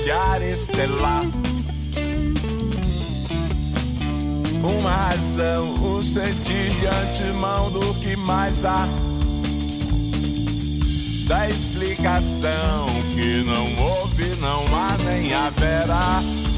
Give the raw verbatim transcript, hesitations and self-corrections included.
chiara e estelar. Uma razão, o sentir de antemão do que mais há, da explicação que não houve, não há nem haverá.